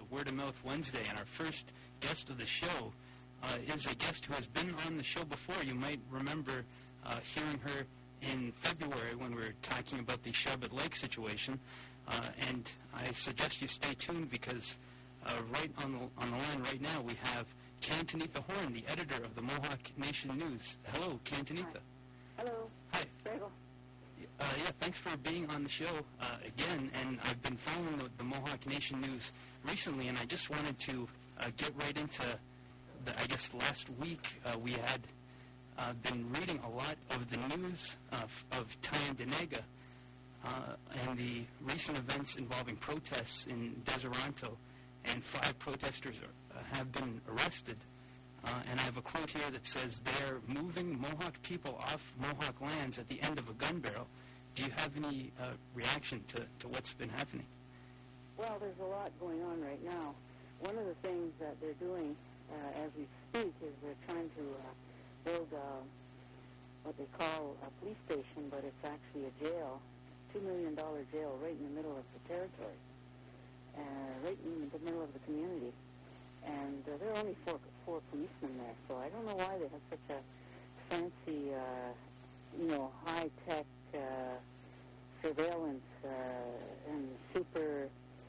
Word of Mouth Wednesday, and our first guest of the show is a guest who has been on the show before. You might remember hearing her in February when we were talking about the Sharbet Lake situation, and I suggest you stay tuned because right on the line right now we have Cantonitha Horn, the editor of the Mohawk Nation News. Hello, Cantonitha. Hello. Hi. Bagel. Yeah, thanks for being on the show again, and I've been following the Mohawk Nation News recently, and I just wanted to get right into I guess last week we had been reading a lot of the news of Tyendinaga and the recent events involving protests in Deseronto, and 5 protesters have been arrested. And I have a quote here that says, "They're moving Mohawk people off Mohawk lands at the end of a gun barrel." Do you have any reaction to what's been happening? Well, there's a lot going on right now. One of the things that they're doing as we speak is they're trying to build what they call a police station, but it's actually a jail, $2 million jail right in the middle of the territory, right in the middle of the community. And there are only four policemen there, so I don't know why they have such a fancy, high-tech surveillance and super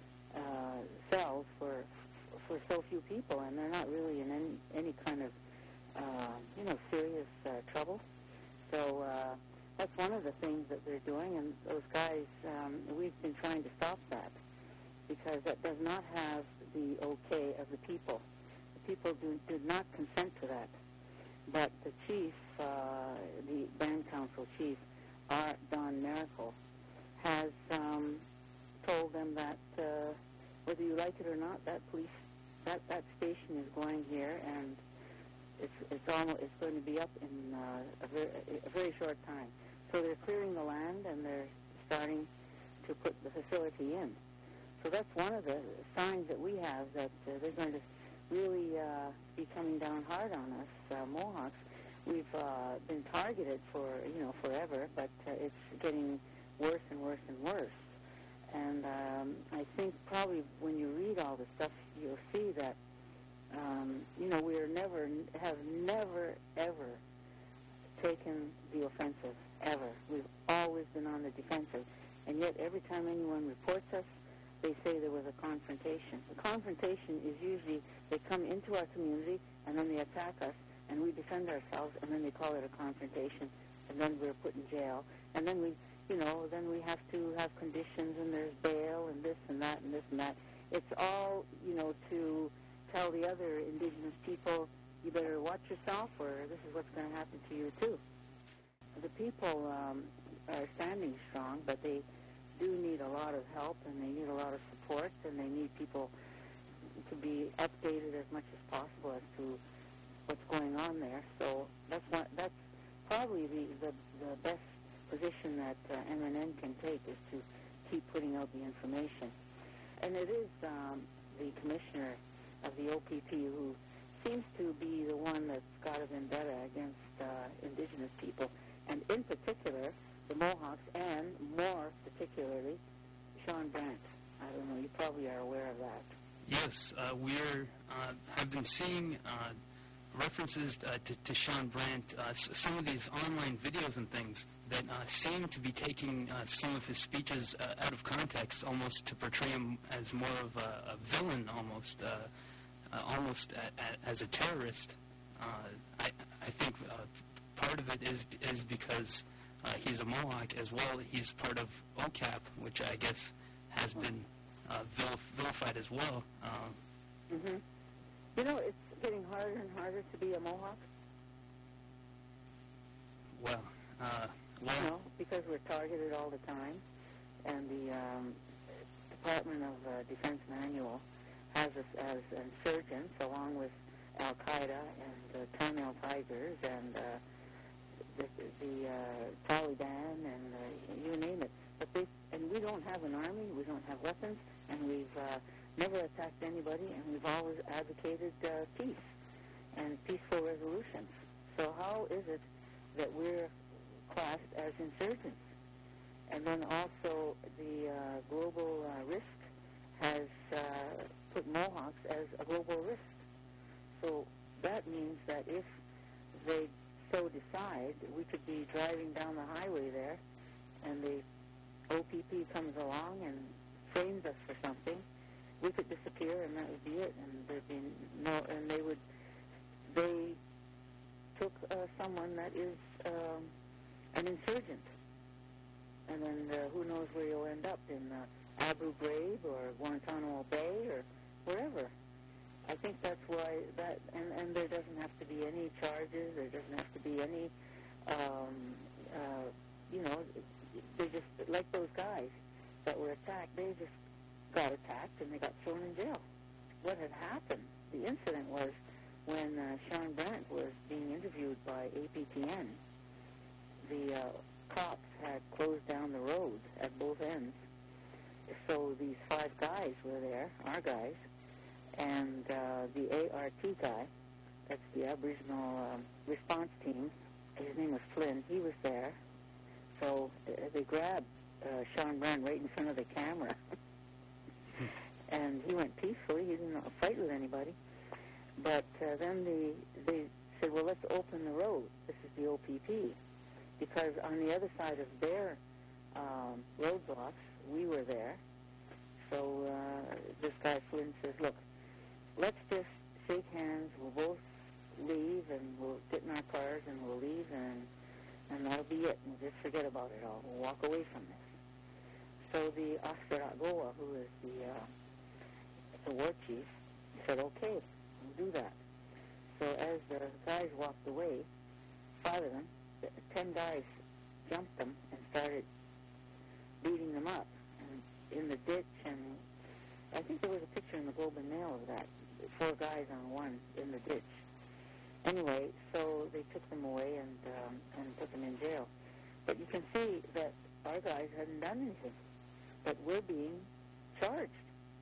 cells for so few people, and they're not really in any kind of serious trouble. So that's one of the things that they're doing, and those guys, we've been trying to stop that because that does not have the okay of the people. The people did not consent to that. But the chief, the band council chief, Don Miracle, has told them that whether you like it or not, that that station is going here, and it's going to be up in a very short time. So they're clearing the land and they're starting to put the facility in. So that's one of the signs that we have that they're going to really be coming down hard on us, Mohawks. We've been targeted for forever, but it's getting worse and worse and worse. And I think probably when you read all the stuff, you'll see that we have never ever taken the offensive ever. We've always been on the defensive, and yet every time anyone reports us, they say there was a confrontation. The confrontation is usually they come into our community and then they attack us and we defend ourselves, and then they call it a confrontation, and then we're put in jail, and then we have to have conditions, and there's bail and this and that and this and that. It's all to tell the other Indigenous people, you better watch yourself, or this is what's going to happen to you too. The people are standing strong, but they do need a lot of help, and they need a lot of support, and they need people to be updated as much as possible as to what's going on there. So that's probably the best position that MNN can take, is to keep putting out the information. And it is the commissioner of the OPP who seems to be the one that's got a vendetta against Indigenous people, and in particular the Mohawks, and more particularly Sean Brandt. I don't know, you probably are aware of that. Yes, we have been seeing references to Sean Brandt, some of these online videos and things that seem to be taking some of his speeches out of context, almost to portray him as more of a villain, almost as a terrorist. I think part of it is because he's a Mohawk as well. He's part of OCAP, which I guess has been vilified as well. Mm-hmm. It's getting harder and harder to be a Mohawk. Well, because we're targeted all the time, and the Department of Defense Manual has us as insurgents, along with Al Qaeda and Tamil Tigers and the Taliban and you name it. But we don't have an army, we don't have weapons, and we've never attacked anybody, and we've always advocated peace and peaceful resolutions. So how is it that we're classed as insurgents? And then also the global risk has put Mohawks as a global risk. So that means that if they so decide, we could be driving down the highway there, and the OPP comes along and frames us for something, we could disappear, and that would be it. And there'd be no, and they took someone that is an insurgent, and then who knows where you'll end up, in Abu Ghraib or Guantanamo Bay or wherever. I think that's why that, and there doesn't have to be any charges, there doesn't have to be any, they just, like those guys that were attacked, they just got attacked and they got thrown in jail. What had happened, the incident was when Sean Brandt was being interviewed by APTN, the cops had closed down the road at both ends. So these 5 guys were there, our guys, and the ART guy, that's the Aboriginal response team, his name was Flynn, he was there. So they grabbed Sean Brandt right in front of the camera. And he went peacefully, he didn't fight with anybody. But then they said, well, let's open the road. This is the OPP. Because on the other side of their roadblocks, we were there. So this guy Flynn says, look, let's just shake hands, we'll both leave, and we'll get in our cars, and we'll leave, and that'll be it. And we'll just forget about it all. We'll walk away from this. So the Oscar Agoa, who is the war chief, said, okay, we'll do that. So as the guys walked away, 5 of them, 10 guys jumped them and started beating them up and in the ditch, and I think there was a picture in the Globe and Mail of that, 4 guys on one in the ditch. Anyway, so they took them away and put them in jail. But you can see that our guys hadn't done anything, but we're being charged.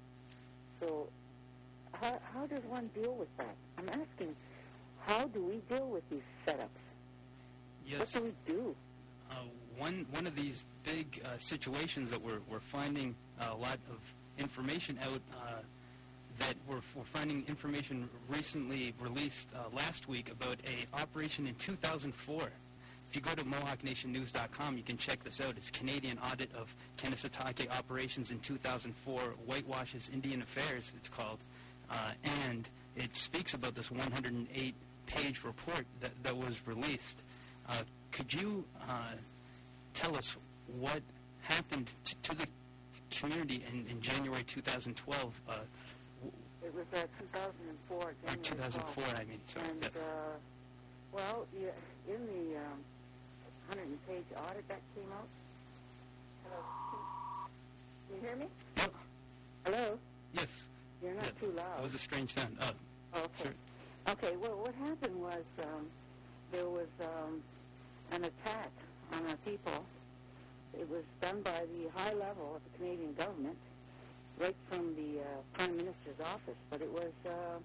So how does one deal with that? I'm asking, how do we deal with these setups? Yes. What do we do? One of these big situations that we're finding a lot of information out, that we're finding information recently released last week about a operation in 2004. If you go to MohawkNationNews.com, you can check this out. It's Canadian Audit of Kanesatake Operations in 2004, Whitewashes Indian Affairs, it's called. And it speaks about this 108-page report that was released. Could you tell us what happened to the community in January 2012? It was 2004, January or 2004, 12th. I mean. Sorry. And, well, in the 100-page audit that came out, hello, can you hear me? Yep. Hello? Yes. You're not too loud. That was a strange sound. Oh, okay. sorry. Okay, well, what happened was there was an attack on our people. It was done by the high level of the Canadian government, right from the Prime Minister's office. But it was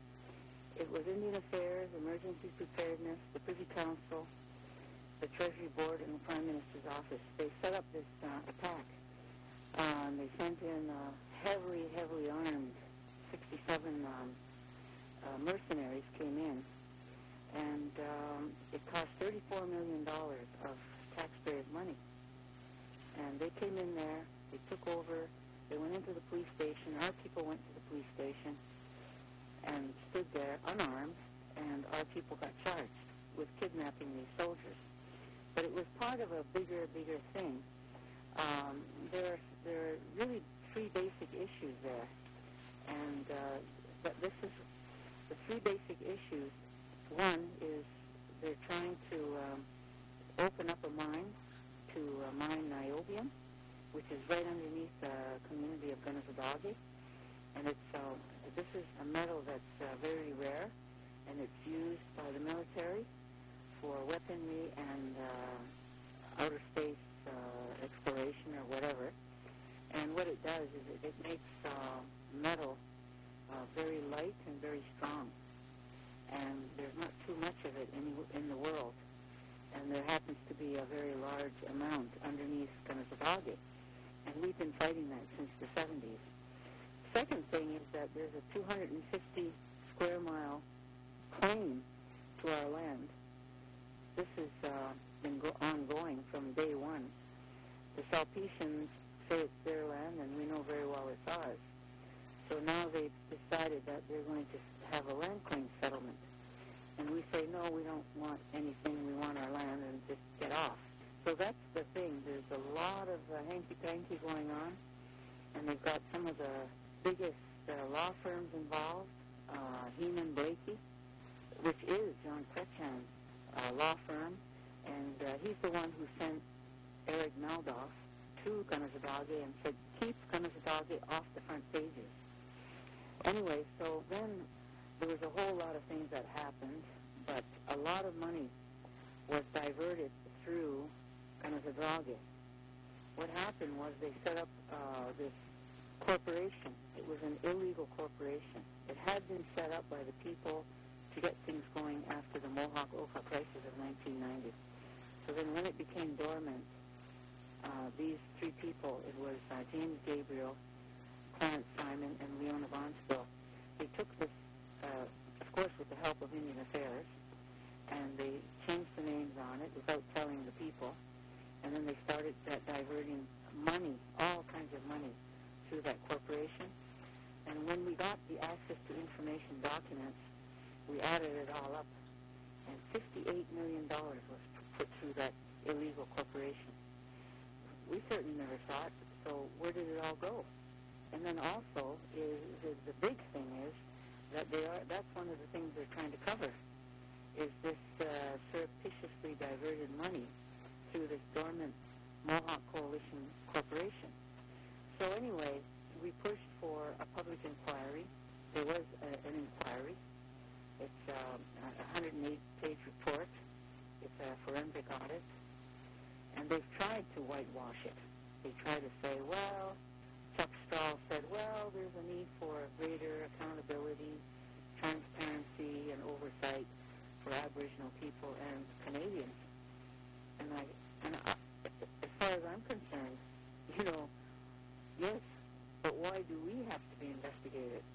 Indian Affairs, Emergency Preparedness, the Privy Council, the Treasury Board, and the Prime Minister's office. They set up this attack. They sent in heavily armed 67 mercenaries came in, and it cost $34 million of taxpayers' money. And they came in there, they took over, they went into the police station, our people went to the police station and stood there unarmed, and our people got charged with kidnapping these soldiers. But it was part of a bigger thing. There are really 3 basic issues there, and this is the 3 basic issues. One is they're trying to open up a mine to mine niobium, which is right underneath the community of Kanesatake, and this is a metal that's very rare, and it's used by the military for weaponry and outer space exploration or whatever. And what it does is it makes metal very light and very strong. And there's not too much of it in the world. And there happens to be a very large amount underneath Kanesatake. And we've been fighting that since the 70s. second thing is that there's a 250 square mile claim to our land. This has been ongoing from day one. The Salpetians say it's their land, and we know very well it's ours. So now they've decided that they're going to have a land claim settlement. And we say, no, we don't want anything. We want our land and just get off. So that's the thing. There's a lot of hanky-panky going on, and they've got some of the biggest law firms involved, Heman Blakey, which is John Kretschman's law firm, and he's the one who sent Eric Maldoff to Kanesatake and said, keep Kanesatake off the front pages. Anyway, so then there was a whole lot of things that happened, but a lot of money was diverted through Kanesatake. What happened was they set up this corporation. It was an illegal corporation. It had been set up by the people to get things going after the Mohawk-Oka crisis of 1990. So then when it became dormant, these three people, it was James Gabriel, Clarence Simon, and Leona Bonsville, they took this, of course with the help of Indian Affairs, and they changed the names on it without telling the people, and then they started diverting money, all kinds of money, through that corporation. And when we got the access to information documents, we added it all up, and $58 million was put through that illegal corporation. We certainly never saw it, so where did it all go? And then also, the big thing is that that's one of the things they're trying to cover, is this surreptitiously diverted money through this dormant Mohawk Coalition Corporation. So anyway, we pushed for a public inquiry. There was an inquiry. It's a 108-page report. It's a forensic audit. And they've tried to whitewash it. They try to say, well, Chuck Strahl said, well, there's a need for greater accountability, transparency, and oversight for Aboriginal people and Canadians. And as far as I'm concerned, yes, but why do we have to be investigated?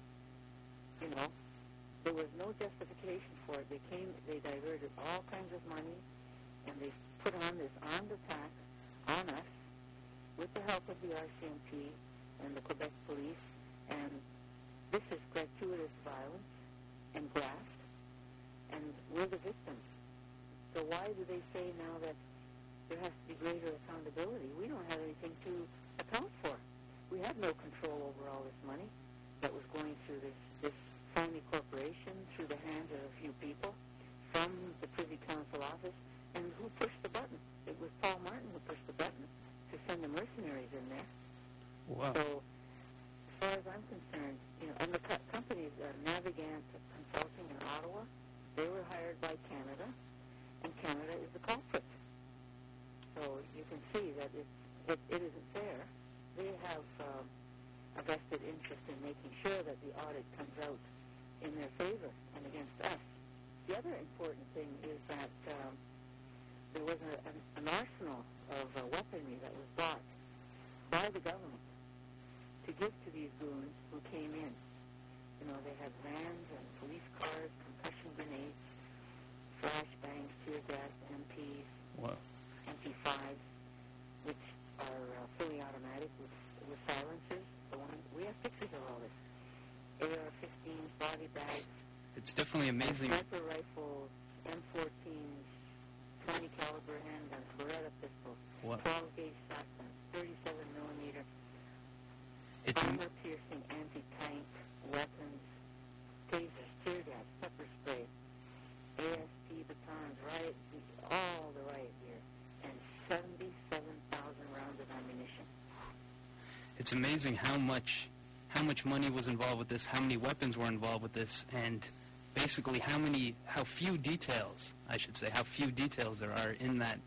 There was no justification for it. They diverted all kinds of money, and they put on this armed attack on us with the help of the RCMP and the Quebec police, and this is gratuitous violence and graft, and we're the victims. So why do they say now that there has to be greater accountability? We don't have anything to account for. We have no control over all this money that was going through this phony corporation, through the hands of a few people, from the Privy Council office. And who pushed the button? It was Paul Martin who pushed the button to send the mercenaries in there. Wow. So, as far as I'm concerned, and the company is Navigant Consulting in Ottawa. They were hired by Canada, and Canada is the culprit. So you can see that it isn't fair. They have a vested interest in making sure that the audit comes out in their favor and against us. The other important thing is that there was an arsenal of weaponry that was bought by the government to give to these goons who came in. They had vans and police cars, concussion grenades, flashbangs, tear gas, MPs, wow, MP5s, which are fully automatic with silencers. We have pictures of all this. AR-15s, body bags. It's definitely amazing. Sniper rifles, M14s, 20 caliber handguns, Beretta pistols, 12-gauge shotguns, 37-millimeter, armor-piercing anti-tank weapons, tasers, tear gas, pepper spray, ASP batons, all the riot gear, and 77,000 rounds of ammunition. It's amazing how much money was involved with this, how many weapons were involved with this, and basically how few details there are in that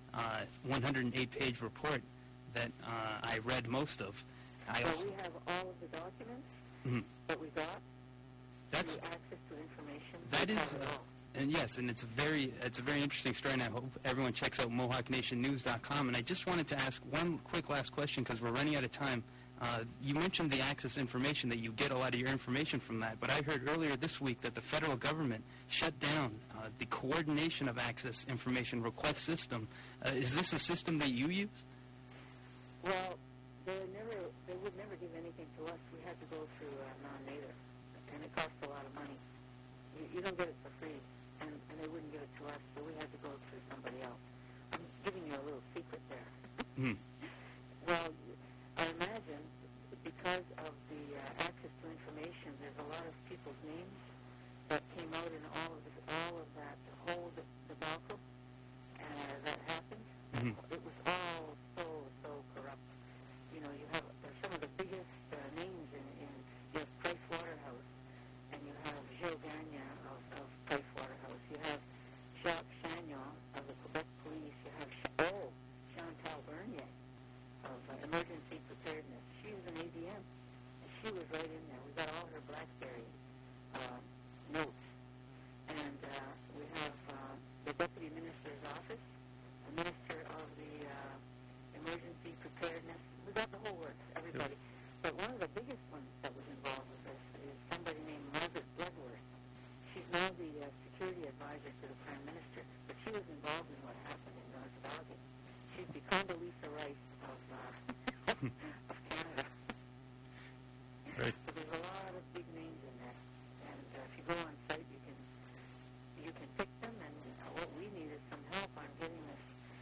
108-page report that I read most of. We have all of the documents that we got. That's access to information. That is, and yes, and it's a very interesting story, and I hope everyone checks out MohawkNationNews.com. And I just wanted to ask one quick last question because we're running out of time. You mentioned the access information, that you get a lot of your information from that, but I heard earlier this week that the federal government shut down the coordination of access information request system. Is this a system that you use? Well, they would never give anything to us. We had to go through non-native, and it cost a lot of money. You don't get it for free, and they wouldn't give it to us, so we had to go through somebody else. I'm giving you a little secret there. Well, I imagine because of the access to information, there's a lot of people's names that came out in all of that whole debacle that happened. It was all so corrupt. You know, you have some of the biggest names in you have Price Waterhouse, and you have Gilles Gagnon of Price Waterhouse. You have Jacques Chagnon of the Quebec Police. You have Chantal Bernier of Emergency Preparedness. She was an ADM, and she was right in there. We got all her BlackBerry notes. And we have the Deputy Minister's Office, the Minister of the Emergency Preparedness. We got the whole works, everybody. But one of the biggest ones that was involved with this is somebody named Margaret Bloodworth. She's now the security advisor to the Prime Minister, but she was involved in what happened in North Valley. She's the Condoleezza Rice of Canada. Right. So there's a lot of big names in there, and if you go on site, you can pick them. And what we need is some help on getting this.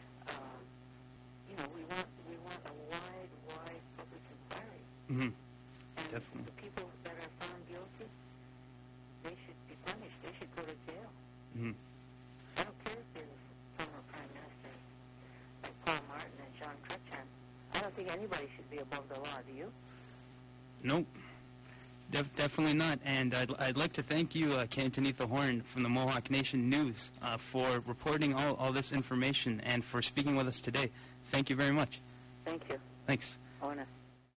We want a wide public inquiry. And Definitely. the people that are found guilty, they should be punished. They should go to jail. I don't care if they're former prime ministers like Paul Martin and Jean Chrétien. I don't think anybody should be above the law. Do you? Nope. Definitely not. And I'd like to thank you, Cantonitha Horn from the Mohawk Nation News, for reporting all this information and for speaking with us today. Thank you very much. Thank you. Thanks. Ona.